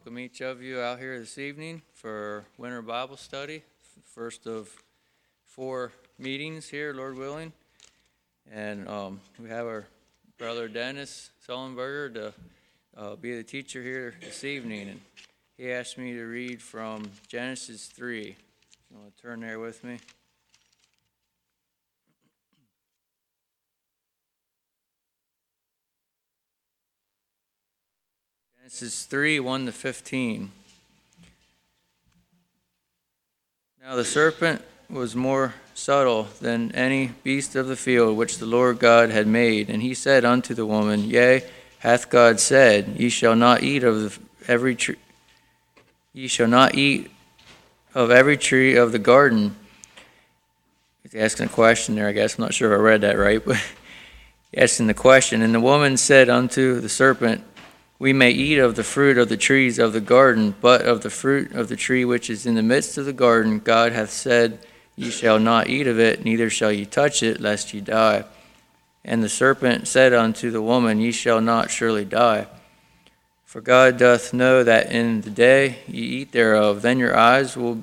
Welcome each of you out here this evening for Winter Bible Study, first of 4 meetings here, Lord willing. And we have our brother Dennis Sullenberger to be the teacher here this evening. And he asked me to read from Genesis 3. You want to turn there with me? Genesis 3, 1 to 15. Now the serpent was more subtle than any beast of the field which the Lord God had made. And he said unto the woman, Yea, hath God said, Ye shall not eat of every tree. Ye shall not eat of every tree of the garden. He's asking a question there, I guess. I'm not sure if I read that right, but he's asking the question. And the woman said unto the serpent, We may eat of the fruit of the trees of the garden, but of the fruit of the tree which is in the midst of the garden, God hath said, Ye shall not eat of it, neither shall ye touch it, lest ye die. And the serpent said unto the woman, Ye shall not surely die. For God doth know that in the day ye eat thereof, then your eyes shall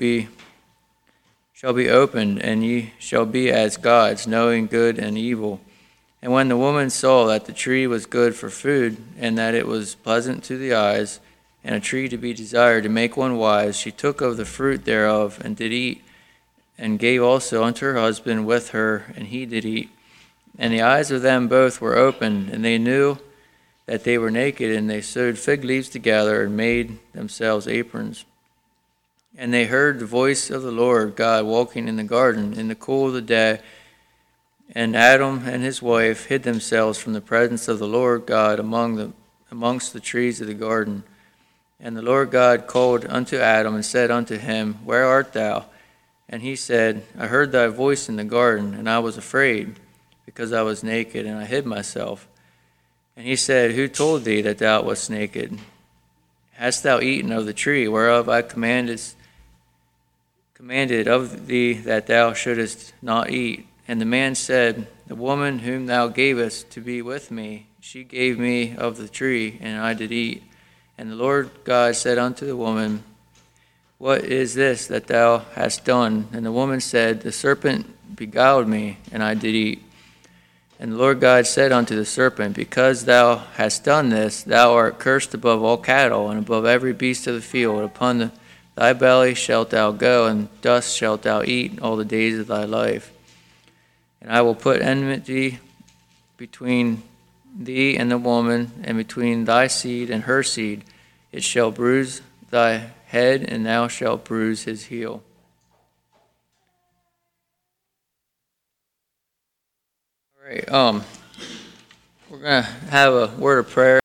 be opened, and ye shall be as gods, knowing good and evil. And when the woman saw that the tree was good for food, and that it was pleasant to the eyes, and a tree to be desired to make one wise, she took of the fruit thereof, and did eat, and gave also unto her husband with her, and he did eat. And the eyes of them both were opened, and they knew that they were naked, and they sewed fig leaves together, and made themselves aprons. And they heard the voice of the Lord God walking in the garden in the cool of the day. And Adam and his wife hid themselves from the presence of the Lord God amongst the trees of the garden. And the Lord God called unto Adam and said unto him, Where art thou? And he said, I heard thy voice in the garden, and I was afraid, because I was naked, and I hid myself. And he said, Who told thee that thou wast naked? Hast thou eaten of the tree whereof I commanded of thee that thou shouldest not eat? And the man said, The woman whom thou gavest to be with me, she gave me of the tree, and I did eat. And the Lord God said unto the woman, What is this that thou hast done? And the woman said, The serpent beguiled me, and I did eat. And the Lord God said unto the serpent, Because thou hast done this, thou art cursed above all cattle, and above every beast of the field. Upon thy belly shalt thou go, and dust shalt thou eat all the days of thy life. And I will put enmity between thee and the woman, and between thy seed and her seed. It shall bruise thy head, and thou shalt bruise his heel. All right, we're going to have a word of prayer.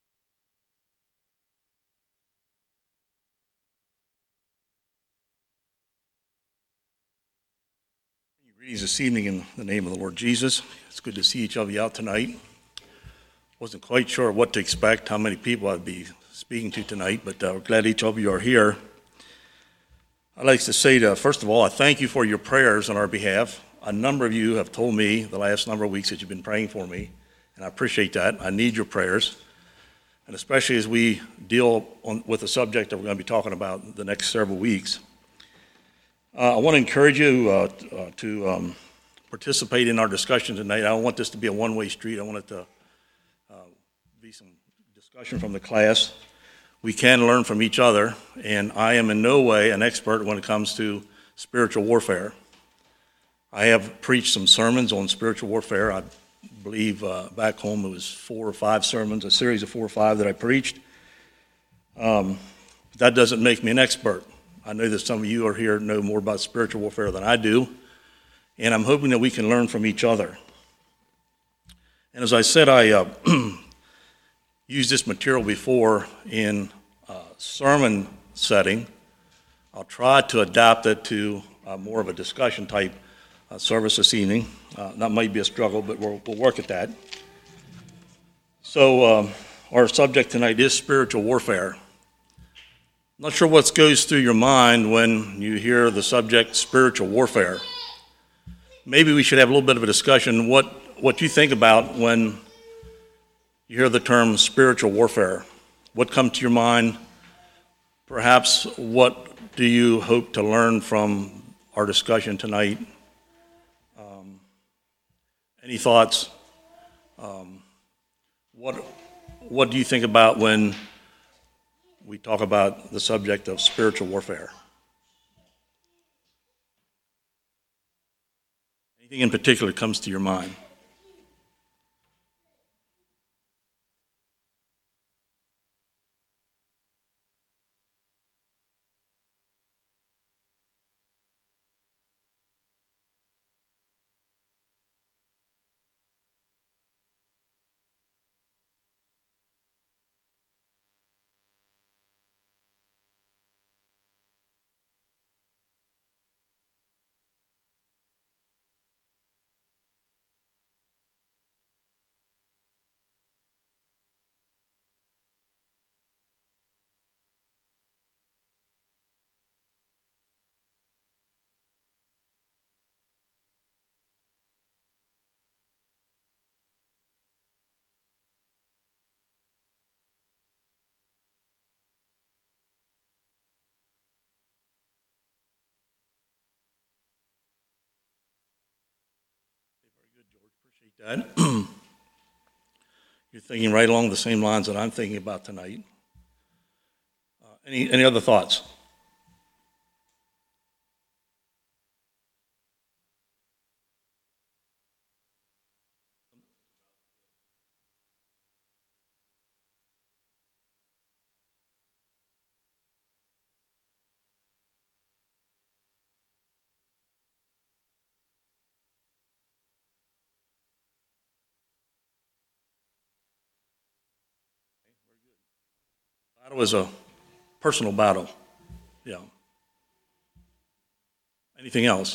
Greetings this evening in the name of the Lord Jesus. It's good to see each of you out tonight. Wasn't quite sure what to expect, how many people I'd be speaking to tonight, but we're glad each of you are here. I'd like to say, first of all, I thank you for your prayers on our behalf. A number of you have told me the last number of weeks that you've been praying for me, and I appreciate that. I need your prayers, and especially as we deal with the subject that we're going to be talking about the next several weeks. I want to encourage you to participate in our discussion tonight. I don't want this to be a one-way street. I want it to be some discussion from the class. We can learn from each other, and I am in no way an expert when it comes to spiritual warfare. I have preached some sermons on spiritual warfare. I believe back home it was 4 or 5 sermons, a series of 4 or 5 that I preached. That doesn't make me an expert. I know that some of you are here know more about spiritual warfare than I do, and I'm hoping that we can learn from each other. And as I said, I used this material before in a sermon setting. I'll try to adapt it to more of a discussion type service this evening. That might be a struggle, but we'll work at that. So our subject tonight is spiritual warfare. I'm not sure what goes through your mind when you hear the subject spiritual warfare. Maybe we should have a little bit of a discussion what you think about when you hear the term spiritual warfare. What comes to your mind perhaps what do you hope to learn from our discussion tonight? Any thoughts? What do you think about when we talk about the subject of spiritual warfare? Anything in particular comes to your mind? Appreciate that. You're thinking right along the same lines that I'm thinking about tonight. Any other thoughts? Battle is a personal battle. Yeah. Anything else?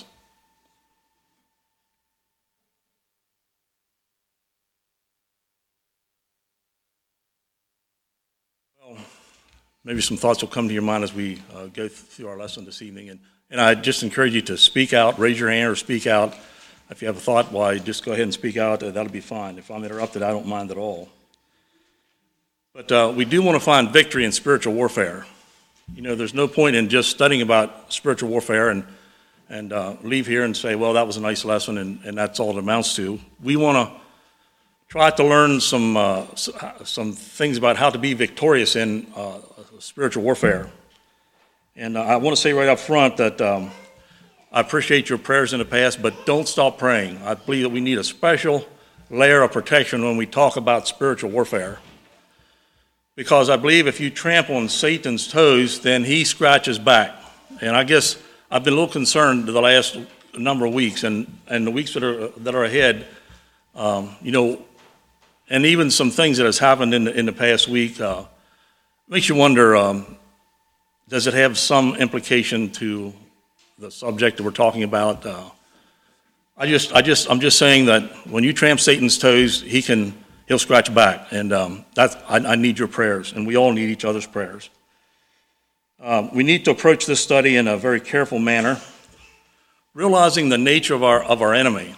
Well, maybe some thoughts will come to your mind as we go through our lesson this evening. And I just encourage you to speak out, raise your hand or speak out. If you have a thought, why, just go ahead and speak out. That'll be fine. If I'm interrupted, I don't mind at all. But we do want to find victory in spiritual warfare. You know, there's no point in just studying about spiritual warfare and leave here and say, well, that was a nice lesson and that's all it amounts to. We want to try to learn some things about how to be victorious in spiritual warfare. And I want to say right up front that I appreciate your prayers in the past, but don't stop praying. I believe that we need a special layer of protection when we talk about spiritual warfare. Because I believe if you trample on Satan's toes, then he scratches back. And I guess I've been a little concerned the last number of weeks and the weeks that are ahead, you know, and even some things that has happened in the past week makes you wonder, does it have some implication to the subject that we're talking about? I'm just saying that when you tramp Satan's toes, he'll scratch back, and I need your prayers, and we all need each other's prayers. We need to approach this study in a very careful manner, realizing the nature of our enemy.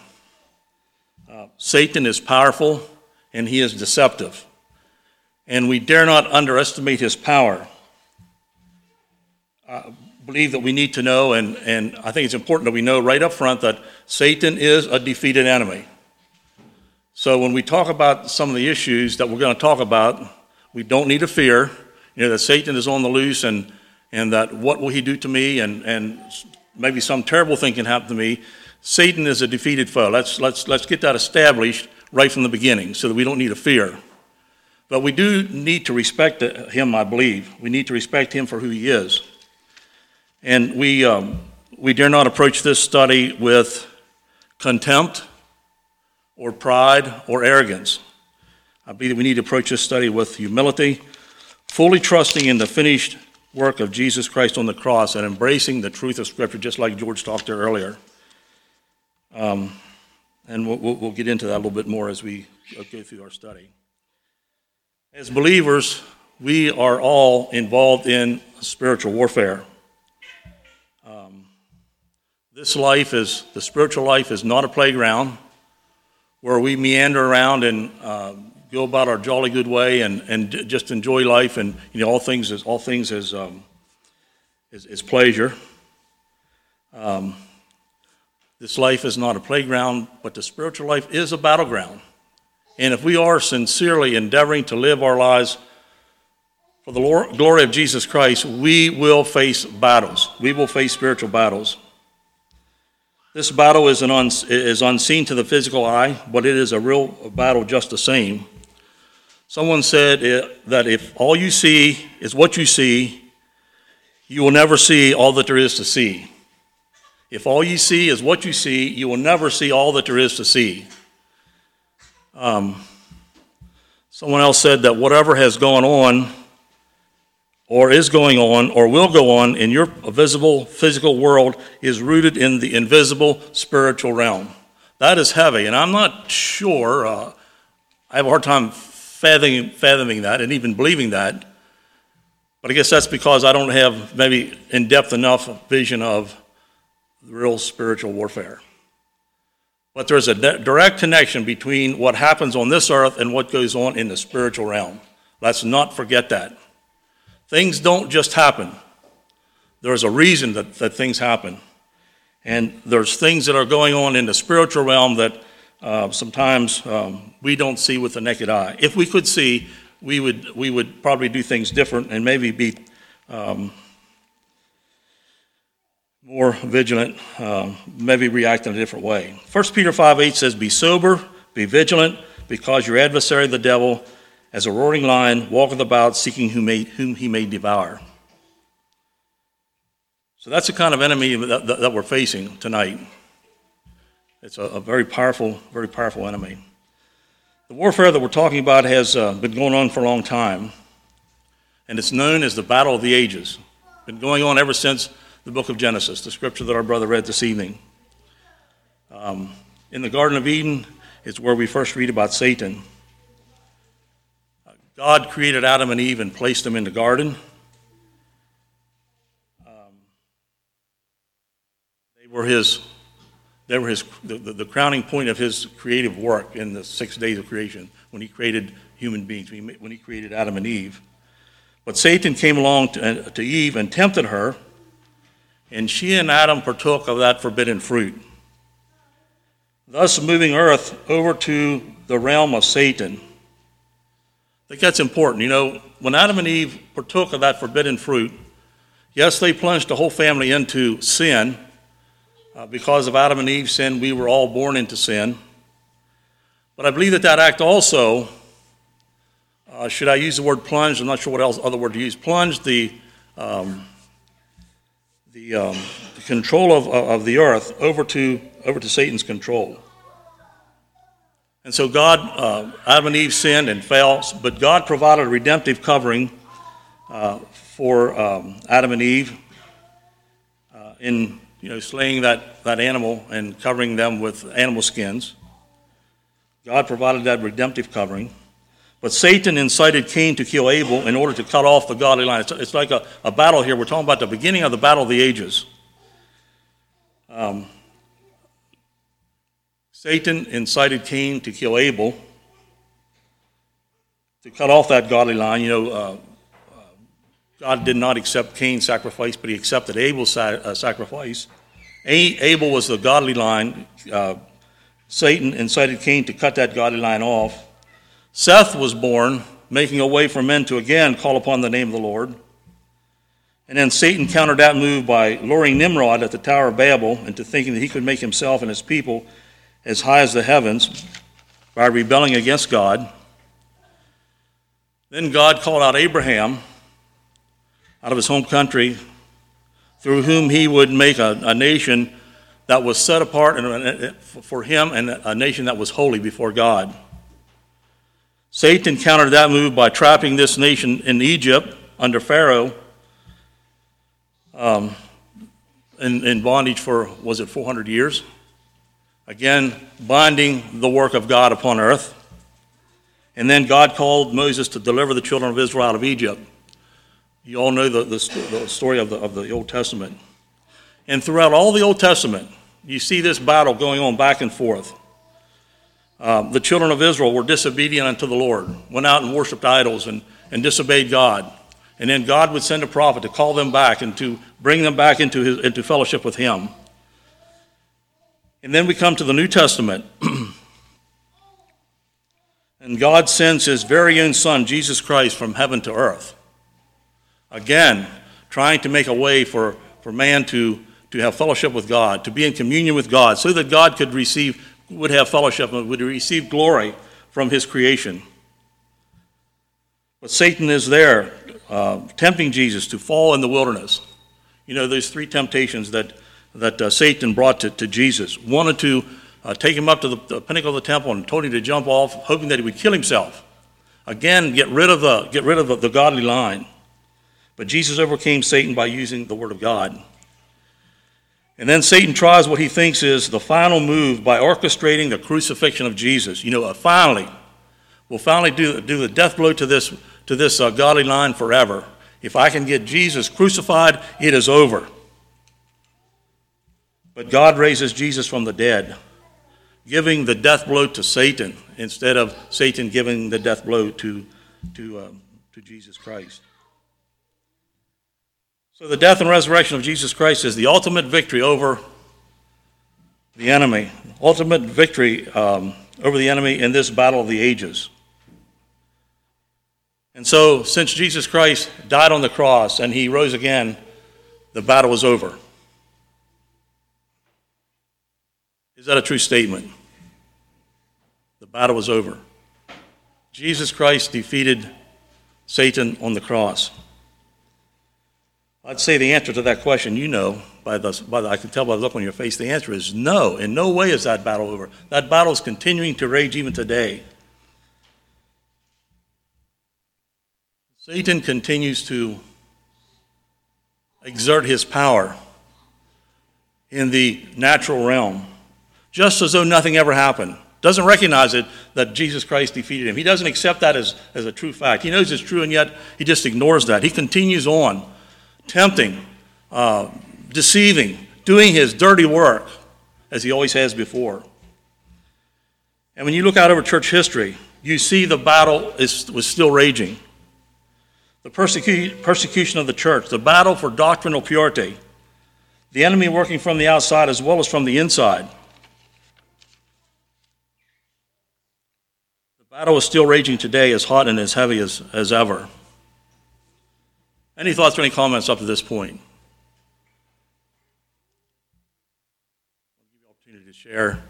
Satan is powerful, and he is deceptive, and we dare not underestimate his power. I believe that we need to know, and I think it's important that we know right up front that Satan is a defeated enemy. So when we talk about some of the issues that we're going to talk about, we don't need to fear, you know, that Satan is on the loose and that what will he do to me and maybe some terrible thing can happen to me. Satan is a defeated foe. Let's get that established right from the beginning so that we don't need to fear. But we do need to respect him, I believe. We need to respect him for who he is. And we dare not approach this study with contempt or pride, or arrogance. I believe that we need to approach this study with humility, fully trusting in the finished work of Jesus Christ on the cross and embracing the truth of Scripture, just like George talked to earlier. And we'll get into that a little bit more as we go through our study. As believers, we are all involved in spiritual warfare. The spiritual life is not a playground where we meander around and go about our jolly good way and just enjoy life and, you know, all things as is pleasure. This life is not a playground, but the spiritual life is a battleground. And if we are sincerely endeavoring to live our lives for the glory of Jesus Christ, we will face battles. We will face spiritual battles. This battle is unseen to the physical eye, but it is a real battle just the same. Someone said that if all you see is what you see, you will never see all that there is to see. If all you see is what you see, you will never see all that there is to see. Someone else said that whatever has gone on, or is going on, or will go on in your visible physical world is rooted in the invisible spiritual realm. That is heavy, and I'm not sure, I have a hard time fathoming that and even believing that, but I guess that's because I don't have maybe in-depth enough vision of real spiritual warfare. But there's a direct connection between what happens on this earth and what goes on in the spiritual realm. Let's not forget that. Things don't just happen. There's a reason that things happen. And there's things that are going on in the spiritual realm that sometimes we don't see with the naked eye. If we could see, we would probably do things different and maybe be more vigilant, maybe react in a different way. 1 Peter 5:8 says, "Be sober, be vigilant, because your adversary, the devil, as a roaring lion, walketh about, seeking whom he may devour." So that's the kind of enemy that we're facing tonight. It's a very powerful enemy. The warfare that we're talking about has been going on for a long time, and it's known as the Battle of the Ages. It's been going on ever since the book of Genesis, the scripture that our brother read this evening. In the Garden of Eden is where we first read about Satan. God created Adam and Eve and placed them in the garden. They were the crowning point of his creative work in the 6 days of creation when he created human beings, when he created Adam and Eve. But Satan came along to Eve and tempted her, and she and Adam partook of that forbidden fruit, thus moving earth over to the realm of Satan. I think that's important. You know, when Adam and Eve partook of that forbidden fruit, yes, they plunged the whole family into sin. Because of Adam and Eve's sin, we were all born into sin. But I believe that act also, should I use the word plunge? I'm not sure what other word to use. Plunge the control of the earth over to Satan's control. And so God, Adam and Eve sinned and fell, but God provided a redemptive covering for Adam and Eve in slaying that animal and covering them with animal skins. God provided that redemptive covering. But Satan incited Cain to kill Abel in order to cut off the godly line. It's like a battle here. We're talking about the beginning of the battle of the ages. Satan incited Cain to kill Abel, to cut off that godly line. God did not accept Cain's sacrifice, but he accepted Abel's sacrifice. Abel was the godly line. Satan incited Cain to cut that godly line off. Seth was born, making a way for men to again call upon the name of the Lord. And then Satan countered that move by luring Nimrod at the Tower of Babel into thinking that he could make himself and his people as high as the heavens by rebelling against God. Then God called out Abraham out of his home country, through whom he would make a nation that was set apart for him and a nation that was holy before God. Satan countered that move by trapping this nation in Egypt under Pharaoh in bondage for, 400 years? Again, binding the work of God upon earth. And then God called Moses to deliver the children of Israel out of Egypt. You all know the story of the Old Testament. And throughout all the Old Testament, you see this battle going on back and forth. The children of Israel were disobedient unto the Lord, went out and worshiped idols and disobeyed God. And then God would send a prophet to call them back and to bring them back into fellowship with him. And then we come to the New Testament. And God sends his very own Son, Jesus Christ, from heaven to earth. Again, trying to make a way for man to have fellowship with God, to be in communion with God, so that God would have fellowship and would receive glory from his creation. But Satan is there, tempting Jesus to fall in the wilderness. You know, there's three temptations that Satan brought to Jesus. Wanted to take him up to the pinnacle of the temple and told him to jump off, hoping that he would kill himself. Again, get rid of the godly line. But Jesus overcame Satan by using the word of God. And then Satan tries what he thinks is the final move by orchestrating the crucifixion of Jesus. You know, we'll finally do the death blow to this godly line forever. If I can get Jesus crucified, it is over. But God raises Jesus from the dead, giving the death blow to Satan instead of Satan giving the death blow to Jesus Christ. So the death and resurrection of Jesus Christ is the ultimate victory over the enemy, ultimate victory over the enemy in this battle of the ages. And so, since Jesus Christ died on the cross and he rose again, the battle is over. Is that a true statement? The battle was over. Jesus Christ defeated Satan on the cross. I'd say the answer to that question, you know, I can tell by the look on your face, the answer is no. In no way is that battle over. That battle is continuing to rage even today. Satan continues to exert his power in the natural realm, just as though nothing ever happened. Doesn't recognize it that Jesus Christ defeated him. He doesn't accept that as a true fact. He knows it's true, and yet he just ignores that. He continues on, tempting, deceiving, doing his dirty work, as he always has before. And when you look out over church history, you see the battle was still raging. The persecution of the church, the battle for doctrinal purity, the enemy working from the outside as well as from the inside. The battle is still raging today, as hot and as heavy as ever. Any thoughts or any comments up to this point? I'll give you an opportunity to share.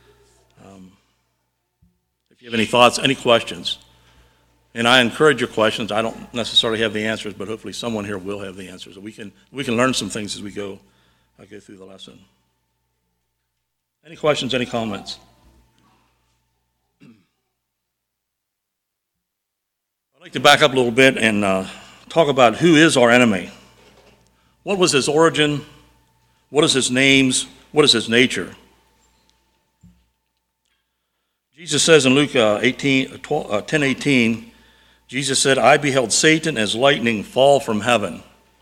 If you have any thoughts, any questions. And I encourage your questions. I don't necessarily have the answers, but hopefully someone here will have the answers. We can learn some things as we go through the lesson. Any questions, any comments? I'd like to back up a little bit and talk about who is our enemy. What was his origin? What is his names? What is his nature? Jesus says in Luke 10:18, Jesus said, I beheld Satan as lightning fall from heaven.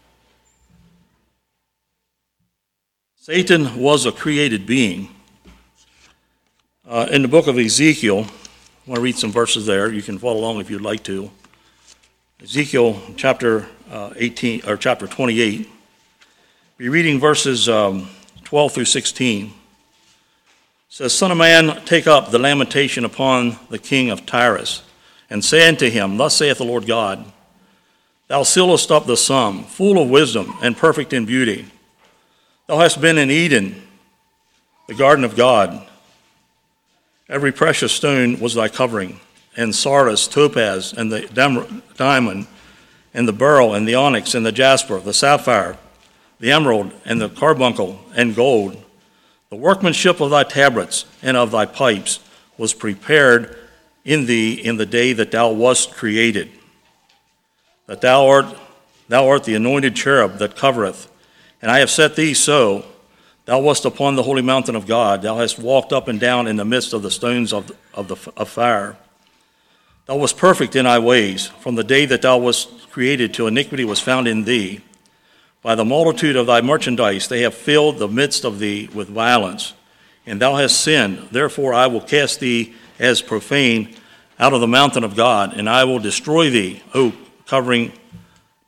Satan was a created being. In the book of Ezekiel, I want to read some verses there. You can follow along if you'd like to. Ezekiel chapter 18 or chapter 28. Be reading verses 12 through 16. It says, Son of man, take up the lamentation upon the king of Tyrus, and say unto him, Thus saith the Lord God, Thou sealest up the sum, full of wisdom and perfect in beauty. Thou hast been in Eden, the garden of God. Every precious stone was thy covering, and sardius, topaz, and the diamond, and the beryl, and the onyx, and the jasper, the sapphire, the emerald, and the carbuncle, and gold. The workmanship of thy tabrets and of thy pipes was prepared in thee in the day that thou wast created. That thou art the anointed cherub that covereth, and I have set thee so. Thou wast upon the holy mountain of God. Thou hast walked up and down in the midst of the stones of fire. Thou wast perfect in thy ways, from the day that thou wast created till iniquity was found in thee. By the multitude of thy merchandise they have filled the midst of thee with violence. And thou hast sinned, therefore I will cast thee as profane out of the mountain of God, and I will destroy thee, O covering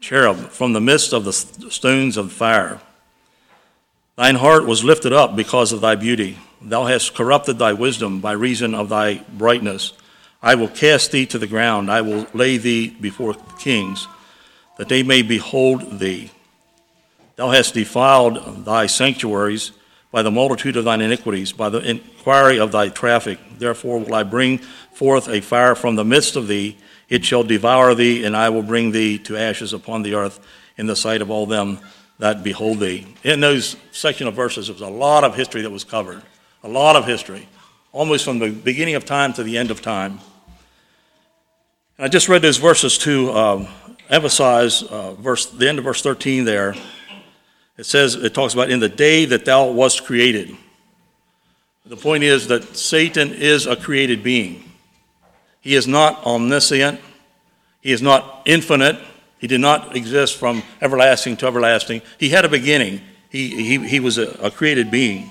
cherub from the midst of the stones of fire. Thine heart was lifted up because of thy beauty. Thou hast corrupted thy wisdom by reason of thy brightness. I will cast thee to the ground. I will lay thee before kings, that they may behold thee. Thou hast defiled thy sanctuaries by the multitude of thine iniquities, by the inquiry of thy traffic. Therefore will I bring forth a fire from the midst of thee. It shall devour thee, and I will bring thee to ashes upon the earth in the sight of all them that behold thee. In those section of verses, there was a lot of history that was covered. A lot of history, almost from the beginning of time to the end of time. And I just read those verses to emphasize the end of verse 13 there. It talks about in the day that thou wast created. The point is that Satan is a created being. He is not omniscient. He is not infinite. He did not exist from everlasting to everlasting. He had a beginning. He was a created being.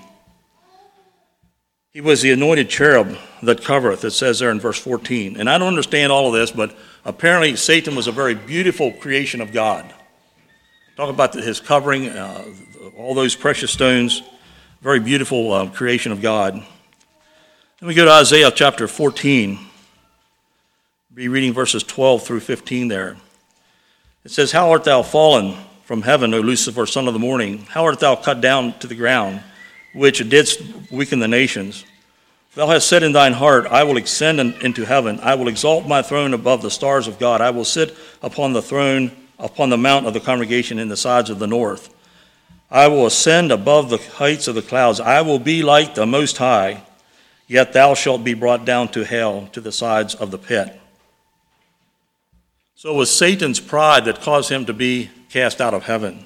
He was the anointed cherub that covereth, it says there in verse 14. And I don't understand all of this, but apparently Satan was a very beautiful creation of God. Talk about his covering, all those precious stones, very beautiful creation of God. Then we go to Isaiah chapter 14. Be reading verses 12 through 15 there. It says, How art thou fallen from heaven, O Lucifer, son of the morning? How art thou cut down to the ground, which didst weaken the nations? Thou hast said in thine heart, I will ascend into heaven. I will exalt my throne above the stars of God. I will sit upon the throne, upon the mount of the congregation in the sides of the north. I will ascend above the heights of the clouds. I will be like the Most High, yet thou shalt be brought down to hell, to the sides of the pit. So it was Satan's pride that caused him to be cast out of heaven.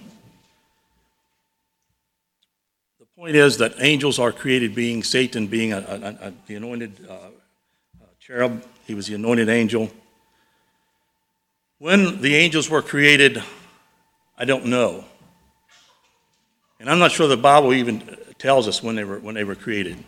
The point is that angels are created beings, Satan being the anointed cherub. He was the anointed angel. When the angels were created, I don't know. And I'm not sure the Bible even tells us when they were created.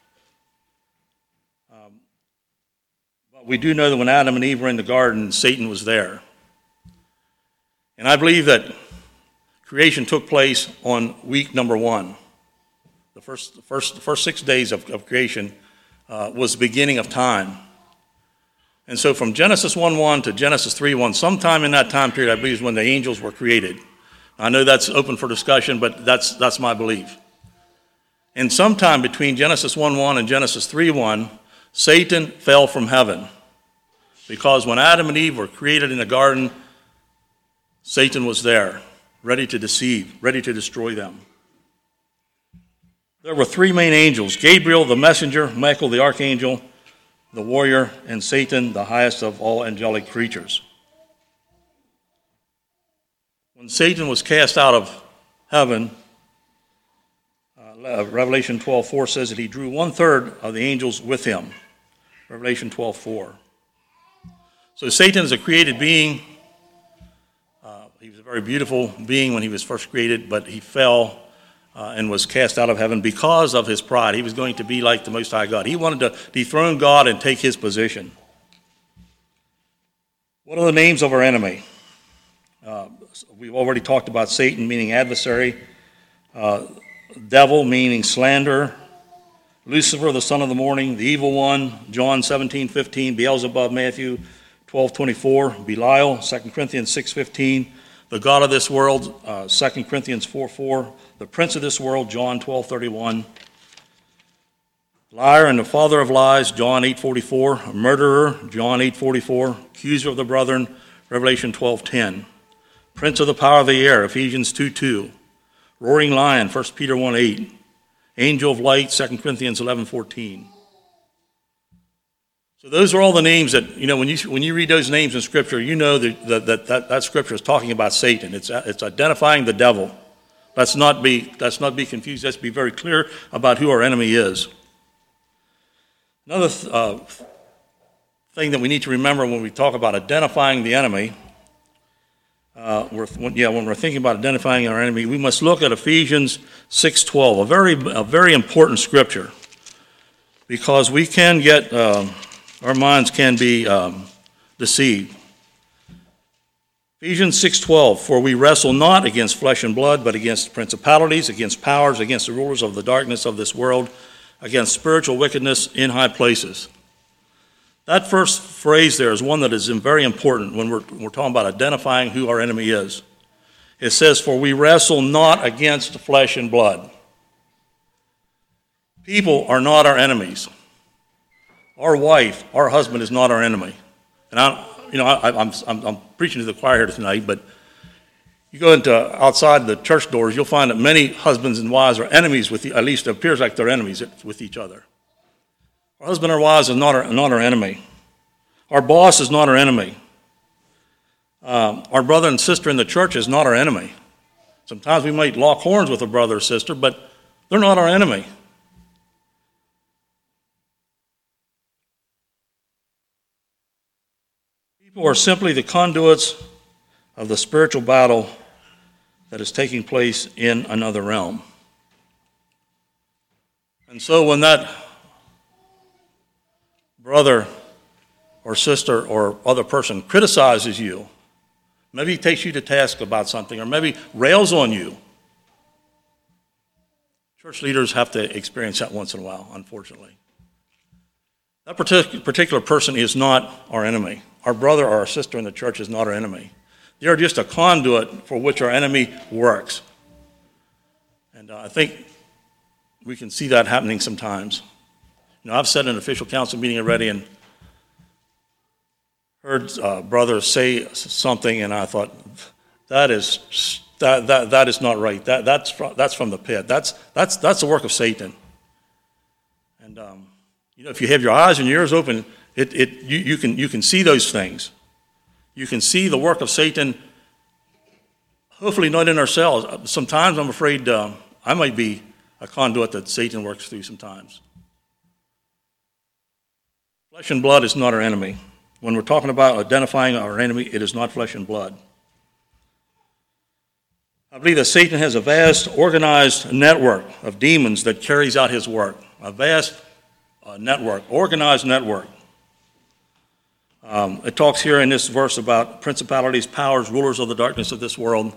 But we do know that when Adam and Eve were in the garden, Satan was there. And I believe that creation took place on week number 1. The first 6 days of creation was the beginning of time. And so from Genesis 1:1 to Genesis 3:1, sometime in that time period, I believe, is when the angels were created. I know that's open for discussion, but that's my belief. And sometime between Genesis 1:1 and Genesis 3:1, Satan fell from heaven. Because when Adam and Eve were created in the garden, Satan was there, ready to deceive, ready to destroy them. There were 3 main angels: Gabriel, the messenger; Michael, the archangel; the warrior; and Satan, the highest of all angelic creatures. When Satan was cast out of heaven, Revelation 12:4 says that he drew 1/3 of the angels with him. Revelation 12:4. So Satan is a created being. He was a very beautiful being when he was first created, but he fell and was cast out of heaven because of his pride. He was going to be like the Most High God. He wanted to dethrone God and take his position. What are the names of our enemy? We've already talked about Satan, meaning adversary. Devil, meaning slander. Lucifer, the son of the morning. The evil one, John 17:15. Beelzebub, Matthew 12:24. Belial, 2 Corinthians 6:15. The god of this world, 2 Corinthians 4:4. The prince of this world, John 12:31. Liar and the father of lies, John 8:44. Murderer, John 8:44. Accuser of the brethren, Revelation 12:10. Prince of the power of the air, Ephesians 2:2. Roaring lion, 1 Peter 1:8. Angel of light, 2 Corinthians 11:14. So those are all the names that, when you read those names in Scripture, you know that Scripture is talking about Satan. It's identifying the devil. Let's not be confused. Let's be very clear about who our enemy is. Another thing that we need to remember when we talk about identifying the enemy, when we're thinking about identifying our enemy, we must look at Ephesians 6:12, a very important scripture, because we can get our minds can be deceived. Ephesians 6:12, for we wrestle not against flesh and blood, but against principalities, against powers, against the rulers of the darkness of this world, against spiritual wickedness in high places. That first phrase there is one that is very important when we're talking about identifying who our enemy is. It says, for we wrestle not against flesh and blood. People are not our enemies. Our wife, our husband is not our enemy. And I'm preaching to the choir here tonight, but you go into outside the church doors, you'll find that many husbands and wives are enemies with at least it appears like they're enemies with each other. Our husband or wives is not our enemy. Our boss is not our enemy. Our brother and sister in the church is not our enemy. Sometimes we might lock horns with a brother or sister, but they're not our enemy. People are simply the conduits of the spiritual battle that is taking place in another realm. And so when that brother or sister or other person criticizes you, maybe he takes you to task about something, or maybe rails on you, church leaders have to experience that once in a while, unfortunately. That particular person is not our enemy. Our brother or our sister in the church is not our enemy. They are just a conduit for which our enemy works. And I think we can see that happening sometimes. I've sat in an official council meeting already and heard brothers say something, and I thought, that is not right. That's from the pit. That's the work of Satan. And if you have your eyes and your ears open, you can see those things. You can see the work of Satan, hopefully not in ourselves. Sometimes I'm afraid I might be a conduit that Satan works through sometimes. Flesh and blood is not our enemy. When we're talking about identifying our enemy, it is not flesh and blood. I believe that Satan has a vast organized network of demons that carries out his work. A vast network, organized network. It talks here in this verse about principalities, powers, rulers of the darkness of this world.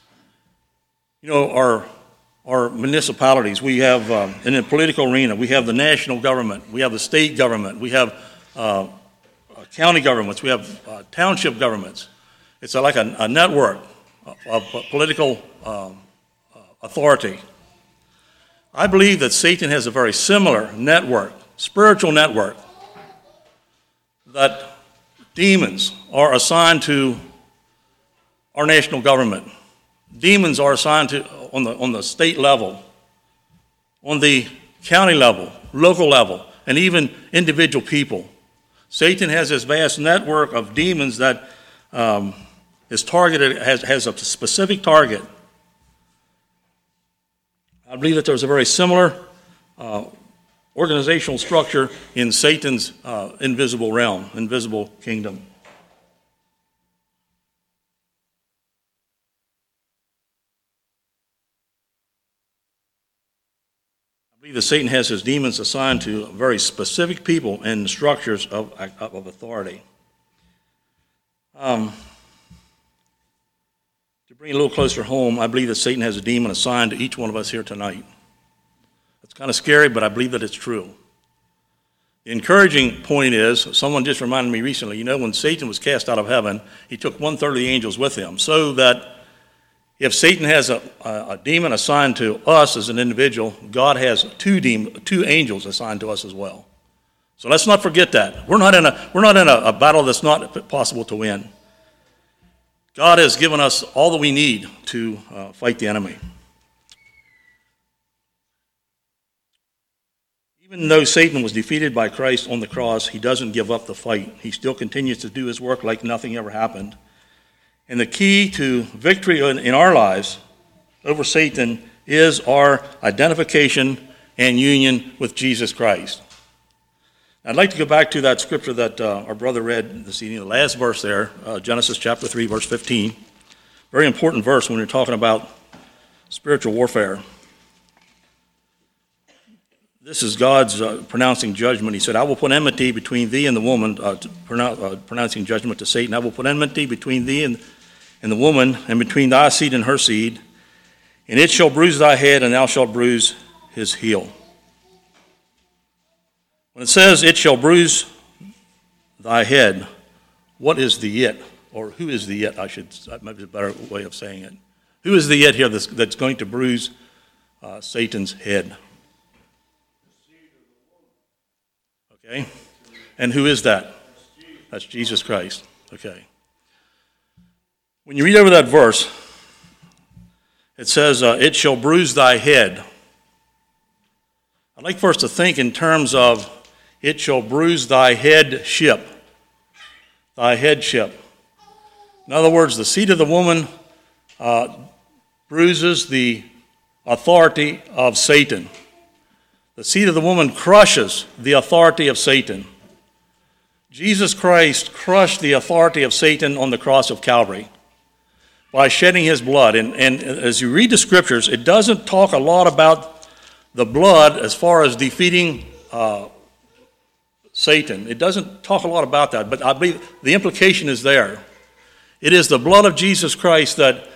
Our municipalities, we have, in the political arena, we have the national government, we have the state government, we have county governments, we have township governments. It's like a network of political authority. I believe that Satan has a very similar network, spiritual network, that demons are assigned to our national government. Demons are assigned to on the state level, on the county level, local level, and even individual people. Satan has this vast network of demons that is targeted, has a specific target. I believe that there's a very similar organizational structure in Satan's invisible realm, invisible kingdom. I believe that Satan has his demons assigned to very specific people and structures of authority. To bring it a little closer home, I believe that Satan has a demon assigned to each one of us here tonight. It's kind of scary, but I believe that it's true. The encouraging point is, someone just reminded me recently, when Satan was cast out of heaven, he took 1/3 of the angels with him, so that if Satan has a demon assigned to us as an individual, God has two angels assigned to us as well. So let's not forget that. We're not in a battle that's not possible to win. God has given us all that we need to fight the enemy. Even though Satan was defeated by Christ on the cross, he doesn't give up the fight. He still continues to do his work like nothing ever happened. And the key to victory in our lives over Satan is our identification and union with Jesus Christ. I'd like to go back to that scripture that our brother read this evening, the last verse there, Genesis chapter 3, verse 15. Very important verse when you're talking about spiritual warfare. This is God's pronouncing judgment. He said, I will put enmity between thee and the woman, pronouncing judgment to Satan. I will put enmity between thee and the woman, and between thy seed and her seed, and it shall bruise thy head, and thou shalt bruise his heel. When it says it shall bruise thy head, what is the it? Or who is the it? That might be a better way of saying it. Who is the it here that's going to bruise Satan's head? Okay. And who is that? That's Jesus Christ. Okay. When you read over that verse, it says, it shall bruise thy head. I'd like for us to think in terms of it shall bruise thy headship. Thy headship. In other words, the seed of the woman bruises the authority of Satan. The seed of the woman crushes the authority of Satan. Jesus Christ crushed the authority of Satan on the cross of Calvary by shedding his blood. And as you read the scriptures, it doesn't talk a lot about the blood as far as defeating Satan. It doesn't talk a lot about that, but I believe the implication is there. It is the blood of Jesus Christ that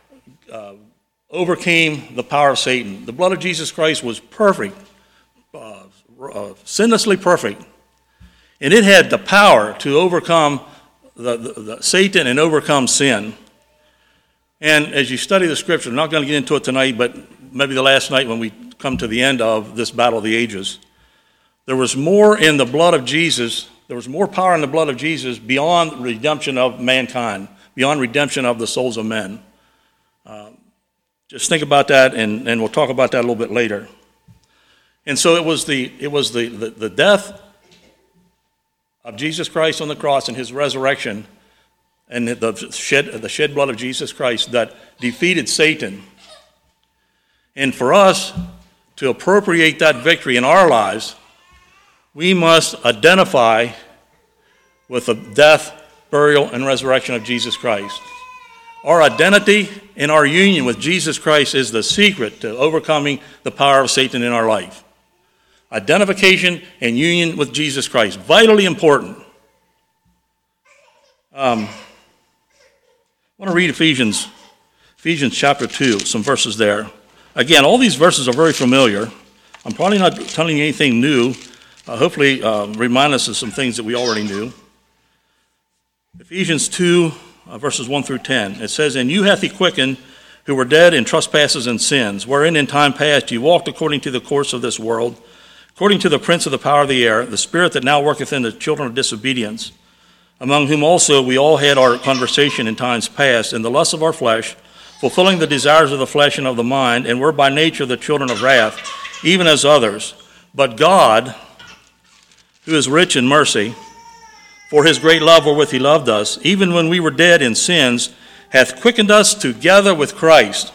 overcame the power of Satan. The blood of Jesus Christ was perfect, sinlessly perfect, and it had the power to overcome the Satan and overcome sin. And as you study the scripture, I'm not going to get into it tonight, but maybe the last night when we come to the end of this battle of the ages, there was more in the blood of Jesus, there was more power in the blood of Jesus beyond redemption of mankind, beyond redemption of the souls of men. Just think about that, and we'll talk about that a little bit later. And so it was the death of Jesus Christ on the cross and his resurrection and the shed blood of Jesus Christ that defeated Satan. And for us to appropriate that victory in our lives, we must identify with the death, burial, and resurrection of Jesus Christ. Our identity and our union with Jesus Christ is the secret to overcoming the power of Satan in our life. Identification and union with Jesus Christ, vitally important. I want to read Ephesians chapter 2, some verses there. Again, all these verses are very familiar. I'm probably not telling you anything new. Hopefully remind us of some things that we already knew. Ephesians 2, verses 1 through 10. It says, And you hath he quickened, who were dead in trespasses and sins, wherein in time past ye walked according to the course of this world, according to the prince of the power of the air, the spirit that now worketh in the children of disobedience, among whom also we all had our conversation in times past, in the lusts of our flesh, fulfilling the desires of the flesh and of the mind, and were by nature the children of wrath, even as others. But God, who is rich in mercy, for his great love wherewith he loved us, even when we were dead in sins, hath quickened us together with Christ.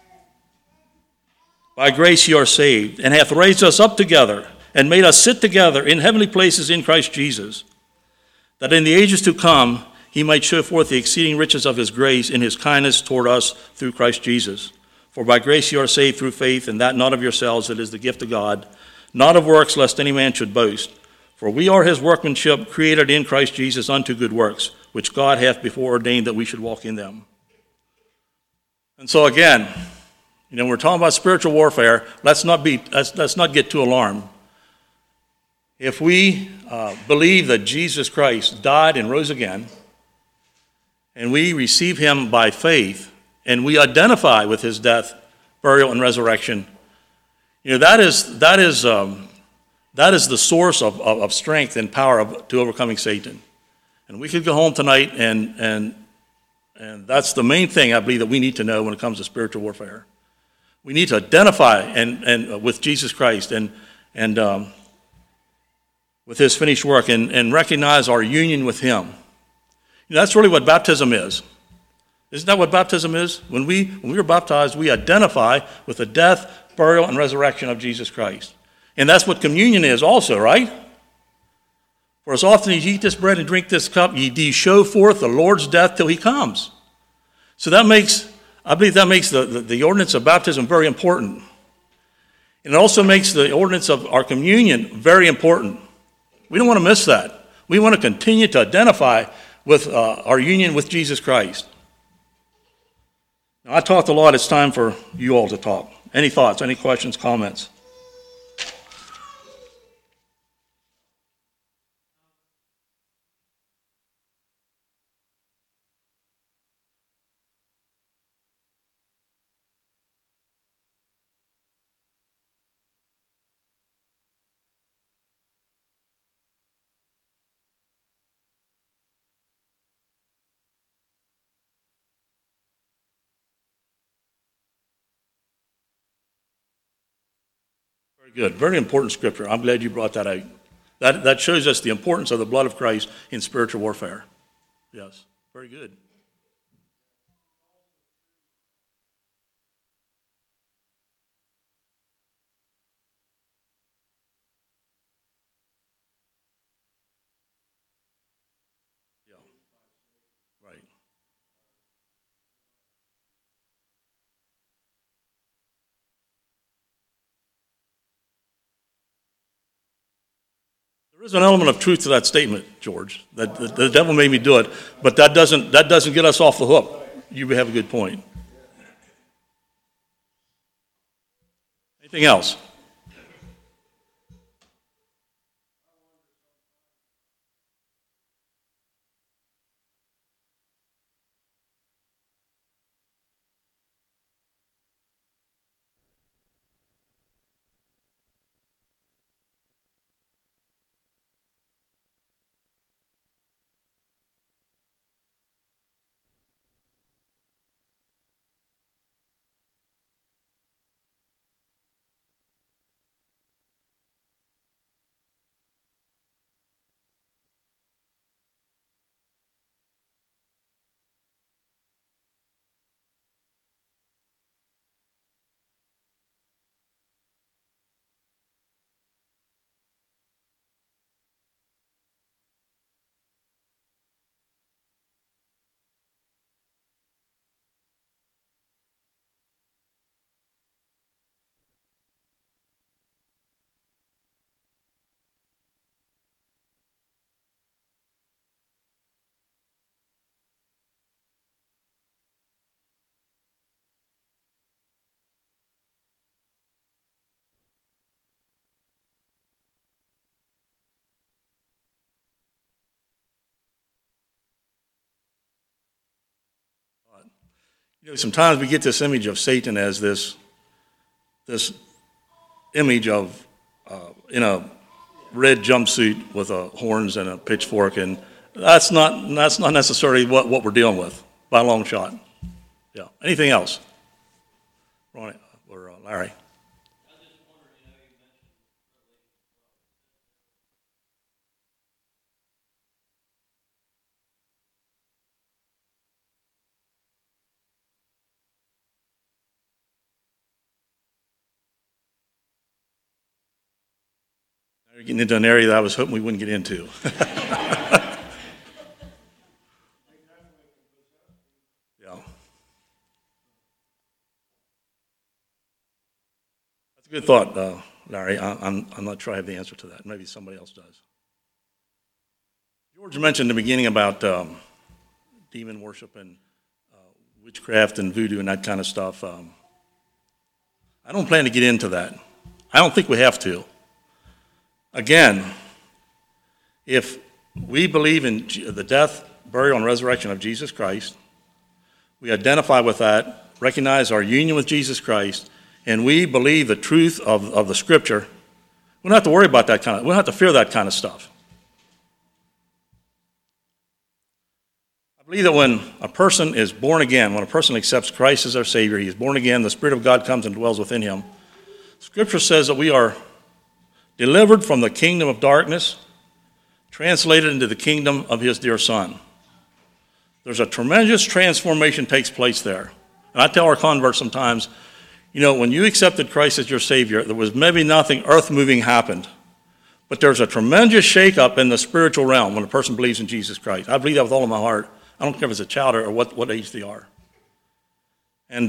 By grace ye are saved, and hath raised us up together, and made us sit together in heavenly places in Christ Jesus, that in the ages to come he might show forth the exceeding riches of his grace in his kindness toward us through Christ Jesus. For by grace ye are saved through faith, and that not of yourselves, it is the gift of God, not of works, lest any man should boast. For we are his workmanship, created in Christ Jesus unto good works, which God hath before ordained that we should walk in them. And so again, we're talking about spiritual warfare. Let's not get too alarmed. If we believe that Jesus Christ died and rose again, and we receive him by faith, and we identify with his death, burial, and resurrection, that is the source of strength and power to overcoming Satan. And we could go home tonight, and that's the main thing I believe that we need to know when it comes to spiritual warfare. We need to identify and with Jesus Christ and with his finished work and recognize our union with him. That's really what baptism is. Isn't that what baptism is? When we are baptized, we identify with the death, burial, and resurrection of Jesus Christ. And that's what communion is also, right? For as often as ye eat this bread and drink this cup, ye do show forth the Lord's death till he comes. So I believe that makes the ordinance of baptism very important. And it also makes the ordinance of our communion very important. We don't want to miss that. We want to continue to identify with our union with Jesus Christ. I talked a lot. It's time for you all to talk. Any thoughts, any questions, comments? Very good. Very important scripture. I'm glad you brought that out. That shows us the importance of the blood of Christ in spiritual warfare. Yes. Very good. Yeah. Right. There is an element of truth to that statement, George, that the devil made me do it, but that doesn't get us off the hook. You have a good point. Anything else? You know, sometimes we get this image of Satan as this image of in a red jumpsuit with horns and a pitchfork, and that's not necessarily what we're dealing with by a long shot. Yeah. Anything else, Ronnie or Larry? Now you're getting into an area that I was hoping we wouldn't get into. Yeah. That's a good thought, Larry. I'm not sure I have the answer to that. Maybe somebody else does. George mentioned in the beginning about demon worship and witchcraft and voodoo and that kind of stuff. I don't plan to get into that. I don't think we have to. Again, if we believe in the death, burial, and resurrection of Jesus Christ, we identify with that, recognize our union with Jesus Christ, and we believe the truth of the Scripture, we don't have to worry about that we don't have to fear that kind of stuff. I believe that when a person is born again, when a person accepts Christ as their Savior, he is born again, the Spirit of God comes and dwells within him. Scripture says that we are delivered from the kingdom of darkness, translated into the kingdom of his dear Son. There's a tremendous transformation takes place there. And I tell our converts sometimes, you know, when you accepted Christ as your Savior, there was maybe nothing earth-moving happened. But there's a tremendous shake-up in the spiritual realm when a person believes in Jesus Christ. I believe that with all of my heart. I don't care if it's a child or what age they are. And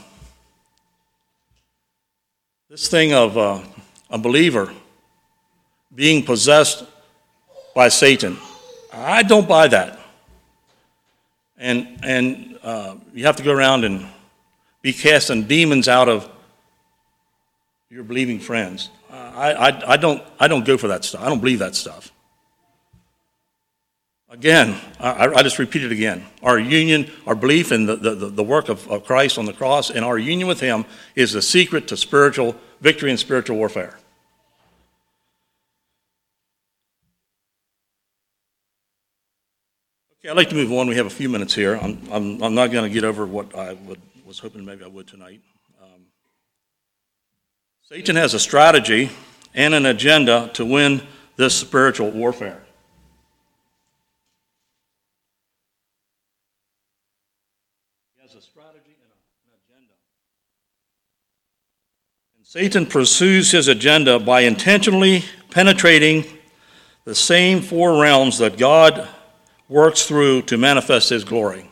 this thing of a believer being possessed by Satan, I don't buy that. And you have to go around and be casting demons out of your believing friends. I don't go for that stuff. I don't believe that stuff. Again, I just repeat it again. Our union, our belief in the work of Christ on the cross and our union with him is the secret to spiritual victory and spiritual warfare. Okay, I'd like to move on. We have a few minutes here. I'm not going to get over what I was hoping maybe I would tonight. Satan has a strategy and an agenda to win this spiritual warfare. He has a strategy and an agenda. And Satan pursues his agenda by intentionally penetrating the same four realms that God works through to manifest his glory.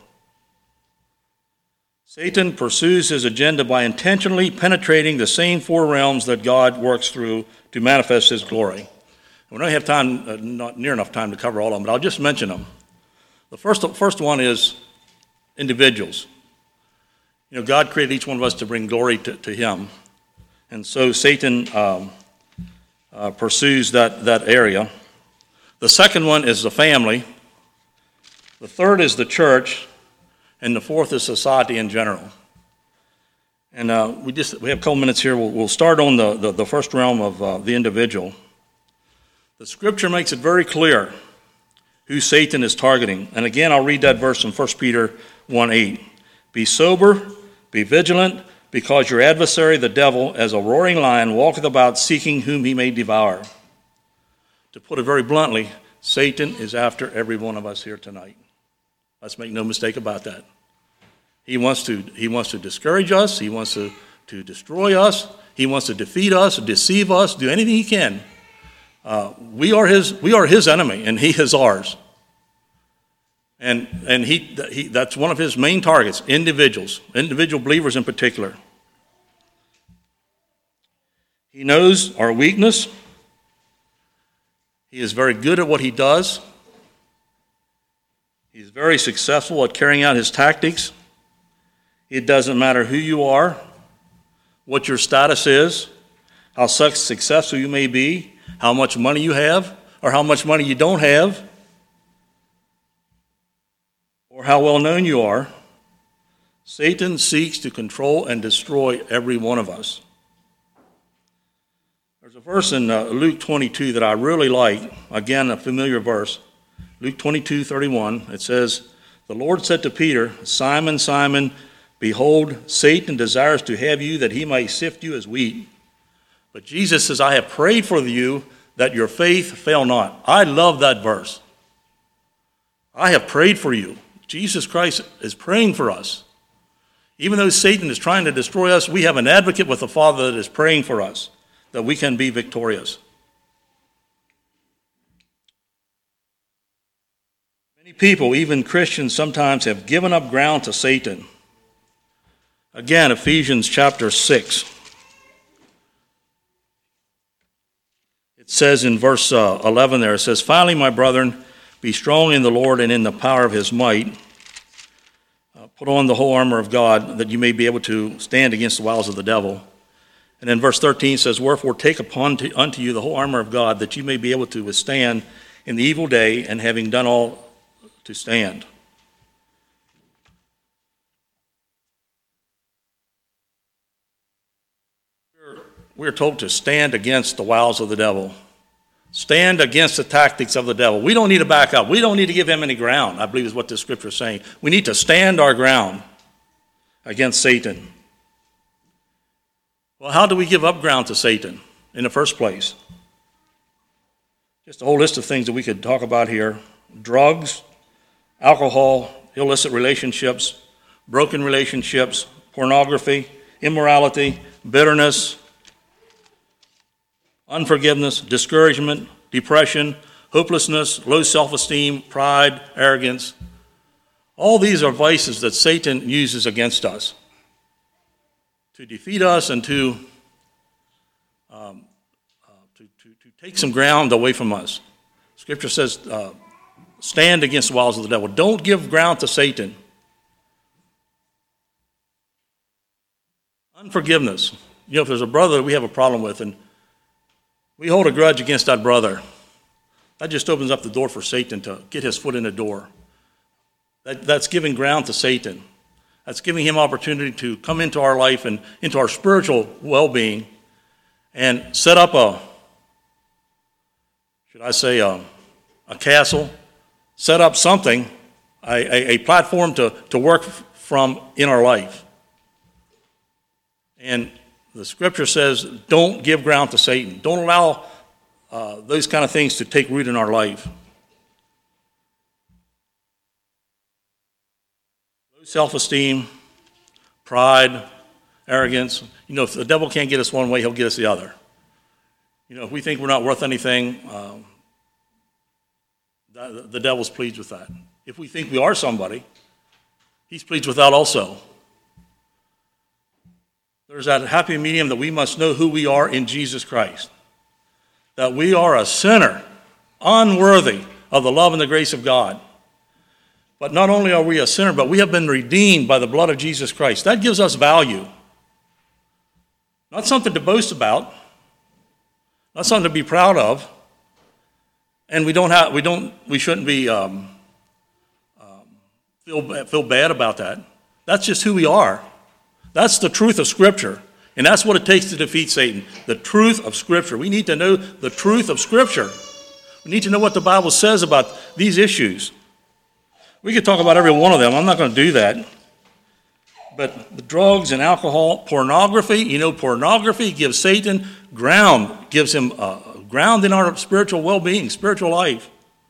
Satan pursues his agenda by intentionally penetrating the same four realms that God works through to manifest his glory. We don't have time, not near enough time to cover all of them, but I'll just mention them. The first one is individuals. You know, God created each one of us to bring glory to him. And so Satan pursues that area. The second one is the family. The third is the church. And the fourth is society in general. And we have a couple minutes here. We'll start on the first realm of the individual. The scripture makes it very clear who Satan is targeting. And again, I'll read that verse from 1 Peter 1:8. Be sober, be vigilant, because your adversary, the devil, as a roaring lion, walketh about seeking whom he may devour. To put it very bluntly, Satan is after every one of us here tonight. Let's make no mistake about that. He wants to discourage us. He wants to destroy us. He wants to defeat us, deceive us, do anything he can. We are his enemy, and he is ours. And that's one of his main targets, individual believers in particular. He knows our weakness. He is very good at what he does. He's very successful at carrying out his tactics. It doesn't matter who you are, what your status is, how successful you may be, how much money you have, or how much money you don't have, or how well known you are. Satan seeks to control and destroy every one of us. There's a verse in Luke 22 that I really like. Again, a familiar verse. Luke 22:31. It says, the Lord said to Peter, Simon, Simon, behold, Satan desires to have you that he may sift you as wheat. But Jesus says, I have prayed for you that your faith fail not. I love that verse. I have prayed for you. Jesus Christ is praying for us. Even though Satan is trying to destroy us, we have an advocate with the Father that is praying for us, that we can be victorious. Many people, even Christians, sometimes have given up ground to Satan. Again, Ephesians chapter 6. It says in verse 11 there, it says, finally, my brethren, be strong in the Lord and in the power of his might. Put on the whole armor of God, that you may be able to stand against the wiles of the devil. And then verse 13 says, wherefore take upon unto you the whole armor of God, that you may be able to withstand in the evil day, and having done all, to stand. We're told to stand against the wiles of the devil. Stand against the tactics of the devil. We don't need to back up. We don't need to give him any ground, I believe is what this scripture is saying. We need to stand our ground against Satan. Well, how do we give up ground to Satan in the first place? Just a whole list of things that we could talk about here. Drugs, alcohol, illicit relationships, broken relationships, pornography, immorality, bitterness, unforgiveness, discouragement, depression, hopelessness, low self-esteem, pride, arrogance. All these are vices that Satan uses against us to defeat us and to take some ground away from us. Scripture says, stand against the wiles of the devil. Don't give ground to Satan. Unforgiveness. You know, if there's a brother that we have a problem with and we hold a grudge against that brother, that just opens up the door for Satan to get his foot in the door. That's giving ground to Satan. That's giving him opportunity to come into our life and into our spiritual well-being and set up a castle, set up something, a platform to work from in our life. And the scripture says, don't give ground to Satan. Don't allow those kind of things to take root in our life. Low self-esteem, pride, arrogance. You know, if the devil can't get us one way, he'll get us the other. You know, if we think we're not worth anything, the devil's pleased with that. If we think we are somebody, he's pleased with that also. There's that happy medium that we must know who we are in Jesus Christ. That we are a sinner, unworthy of the love and the grace of God. But not only are we a sinner, but we have been redeemed by the blood of Jesus Christ. That gives us value. Not something to boast about. Not something to be proud of. And we shouldn't be feel bad about that. That's just who we are. That's the truth of Scripture. And that's what it takes to defeat Satan. The truth of Scripture. We need to know the truth of Scripture. We need to know what the Bible says about these issues. We could talk about every one of them. I'm not going to do that. But the drugs and alcohol, pornography, you know, pornography gives Satan ground, gives him ground in our spiritual well-being, spiritual life.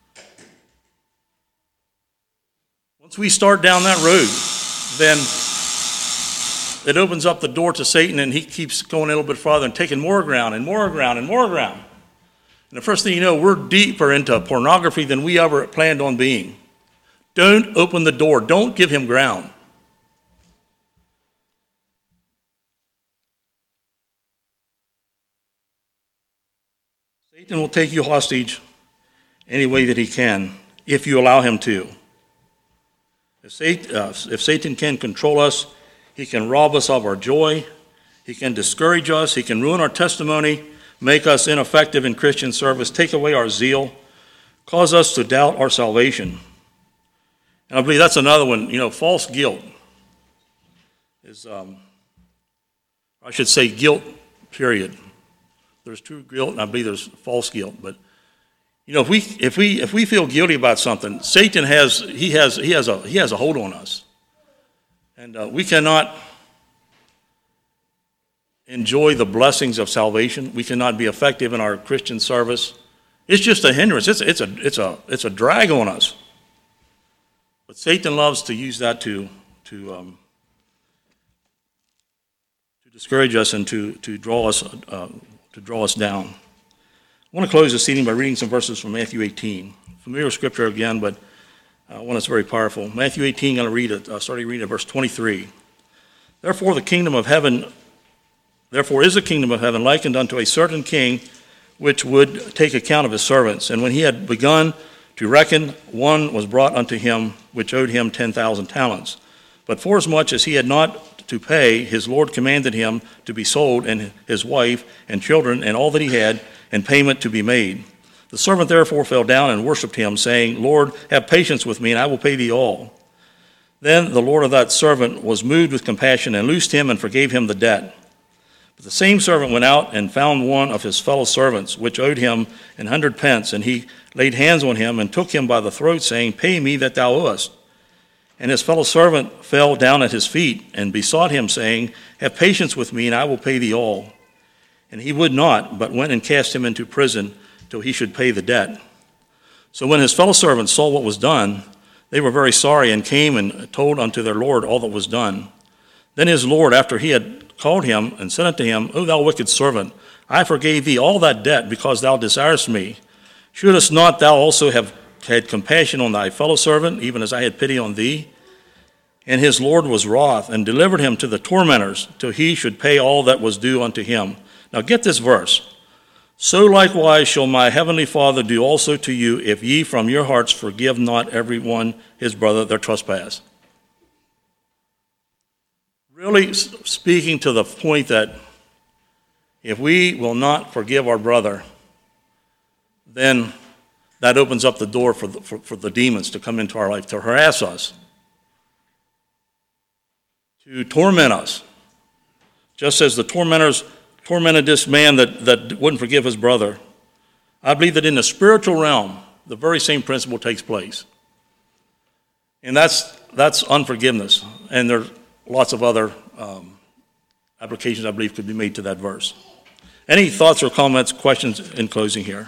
Once we start down that road, then it opens up the door to Satan, and he keeps going a little bit farther and taking more ground and more ground and more ground. And the first thing you know, we're deeper into pornography than we ever planned on being. Don't open the door. Don't give him ground. Satan will take you hostage any way that he can if you allow him to. If Satan can control us, he can rob us of our joy. He can discourage us. He can ruin our testimony, make us ineffective in Christian service, take away our zeal, cause us to doubt our salvation. And I believe that's another one, you know, false guilt is, I should say guilt, period. There's true guilt, and I believe there's false guilt. But you know, if we feel guilty about something, Satan has a hold on us, and we cannot enjoy the blessings of salvation. We cannot be effective in our Christian service. It's just a hindrance. It's a drag on us. But Satan loves to use that to discourage us and to draw us down. I want to close this evening by reading some verses from Matthew 18. Familiar scripture again, but one that's very powerful. Matthew 18, I'm going to read it, starting reading at verse 23. Therefore is the kingdom of heaven likened unto a certain king, which would take account of his servants. And when he had begun to reckon, one was brought unto him, which owed him 10,000 talents. But forasmuch as he had not to pay, his Lord commanded him to be sold, and his wife and children, and all that he had, and payment to be made. The servant therefore fell down and worshipped him, saying, Lord, have patience with me, and I will pay thee all. Then the Lord of that servant was moved with compassion, and loosed him, and forgave him the debt. But the same servant went out and found one of his fellow servants, which owed him 100 pence, and he laid hands on him, and took him by the throat, saying, Pay me that thou owest. And his fellow servant fell down at his feet, and besought him, saying, Have patience with me, and I will pay thee all. And he would not, but went and cast him into prison till he should pay the debt. So when his fellow servants saw what was done, they were very sorry, and came and told unto their Lord all that was done. Then his Lord, after he had called him, and said unto him, O thou wicked servant, I forgave thee all that debt, because thou desirest me. Shouldest not thou also have had compassion on thy fellow servant, even as I had pity on thee? And his Lord was wroth, and delivered him to the tormentors, till he should pay all that was due unto him. Now get this verse. So likewise shall my heavenly Father do also to you, if ye from your hearts forgive not every one his brother their trespass. really speaking to the point that if we will not forgive our brother, then that opens up the door for the demons to come into our life, to harass us, to torment us. Just as the tormentors tormented this man that wouldn't forgive his brother, I believe that in the spiritual realm, the very same principle takes place. And that's unforgiveness. And there are lots of other applications I believe could be made to that verse. Any thoughts or comments, questions in closing here?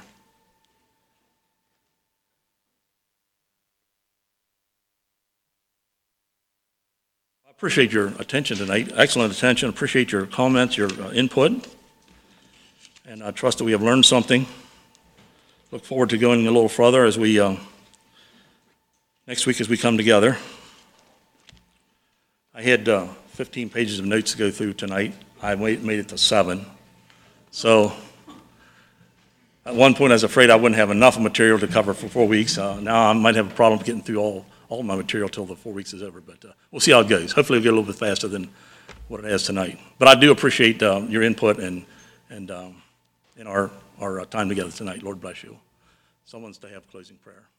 I appreciate your attention tonight. Excellent attention. Appreciate your comments, your input. And I trust that we have learned something. Look forward to going a little further as we, next week as we come together. I had 15 pages of notes to go through tonight. I made it to 7. So at one point I was afraid I wouldn't have enough material to cover for 4 weeks. Now I might have a problem getting through all my material till the 4 weeks is over, but we'll see how it goes. Hopefully it'll get a little bit faster than what it has tonight. But I do appreciate your input and in our time together tonight. Lord bless you. Someone's to have closing prayer.